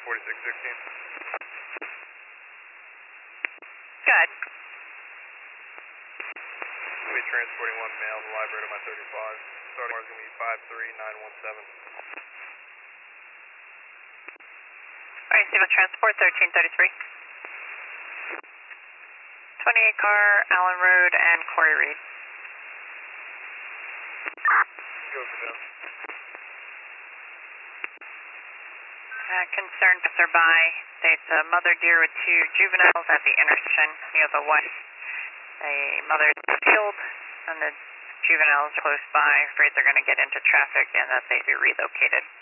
4616. Good. We'll be transporting one male to the library to my 35. Starting hour is going to be 53917. Alright, Civil Transport 1333. 28 car, Allen Road, and Corey Reed. Go for them. Concerned passerby states a mother deer with two juveniles at the intersection near the west. The mother is killed, and the juveniles close by, afraid they're going to get into traffic and that they be relocated.